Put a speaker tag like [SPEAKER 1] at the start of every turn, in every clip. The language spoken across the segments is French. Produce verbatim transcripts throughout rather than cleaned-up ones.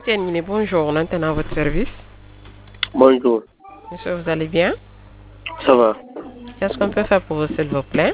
[SPEAKER 1] Tiens, bonjour, on entend à votre service.
[SPEAKER 2] Bonjour.
[SPEAKER 1] Monsieur, vous allez bien?
[SPEAKER 2] Ça va.
[SPEAKER 1] Qu'est-ce qu'on peut faire pour vous, s'il vous plaît?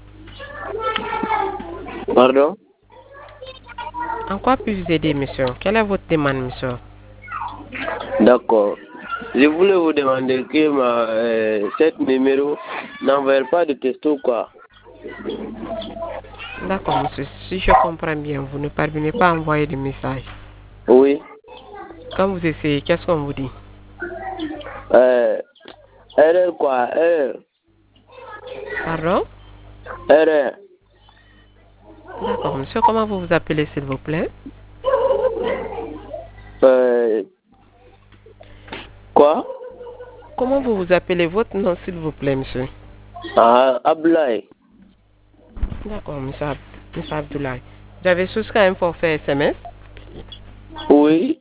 [SPEAKER 2] Pardon?
[SPEAKER 1] En quoi puis vous aider, monsieur? Quelle est votre demande, monsieur?
[SPEAKER 2] D'accord. Je voulais vous demander que ma, euh, cet numéro n'envoie pas de texto, quoi.
[SPEAKER 1] D'accord, monsieur. Si je comprends bien, vous ne parvenez pas à envoyer de messages.
[SPEAKER 2] Oui.
[SPEAKER 1] Quand vous essayez, qu'est-ce qu'on vous dit?
[SPEAKER 2] Euh, erreur, quoi. Erreur.
[SPEAKER 1] Pardon?
[SPEAKER 2] Erreur.
[SPEAKER 1] D'accord, monsieur. Comment vous vous appelez, s'il vous plaît?
[SPEAKER 2] Euh, quoi?
[SPEAKER 1] Comment vous vous appelez votre nom, s'il vous plaît, monsieur?
[SPEAKER 2] Ah, Ablaï.
[SPEAKER 1] D'accord, monsieur, Ab monsieur Abdoulaye. Vous avez souscrit un forfait S M S?
[SPEAKER 2] Oui.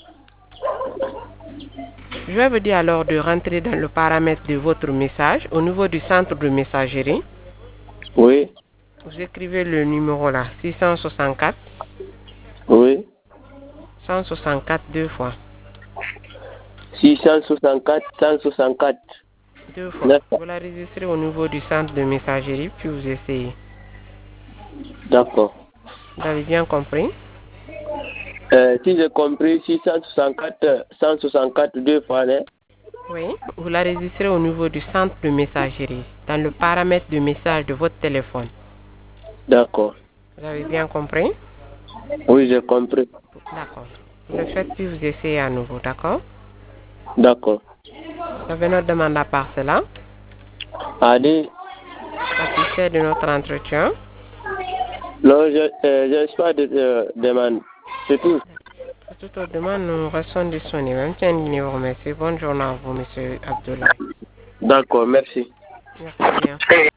[SPEAKER 1] Je vais vous dire alors de rentrer dans le paramètre de votre message au niveau du centre de messagerie.
[SPEAKER 2] Oui.
[SPEAKER 1] Vous écrivez le numéro là, six cent soixante-quatre.
[SPEAKER 2] Oui.
[SPEAKER 1] cent soixante-quatre deux fois.
[SPEAKER 2] six cent soixante-quatre, cent soixante-quatre.
[SPEAKER 1] Deux fois.
[SPEAKER 2] D'accord.
[SPEAKER 1] Vous la registrez au niveau du centre de messagerie, puis vous essayez.
[SPEAKER 2] D'accord.
[SPEAKER 1] Vous avez bien compris?
[SPEAKER 2] Euh, si j'ai compris, six cent soixante-quatre, cent soixante-quatre deux fois, hein?
[SPEAKER 1] Oui. Vous la registrez au niveau du centre de messagerie, dans le paramètre de message de votre téléphone.
[SPEAKER 2] D'accord.
[SPEAKER 1] Vous avez bien compris?
[SPEAKER 2] Oui, j'ai compris.
[SPEAKER 1] D'accord. Vous le faites, puis vous essayez à nouveau, d'accord?
[SPEAKER 2] D'accord.
[SPEAKER 1] Vous avez notre demande à part cela.
[SPEAKER 2] Allez.
[SPEAKER 1] Satisfait de notre entretien.
[SPEAKER 2] Non, je euh, je pas de euh, demande. C'est tout.
[SPEAKER 1] Pour toute autre demande, nous restons disponibles. Même si un numéro, merci. Bonne journée à vous, monsieur Abdoulaye.
[SPEAKER 2] D'accord, merci.
[SPEAKER 1] Merci bien.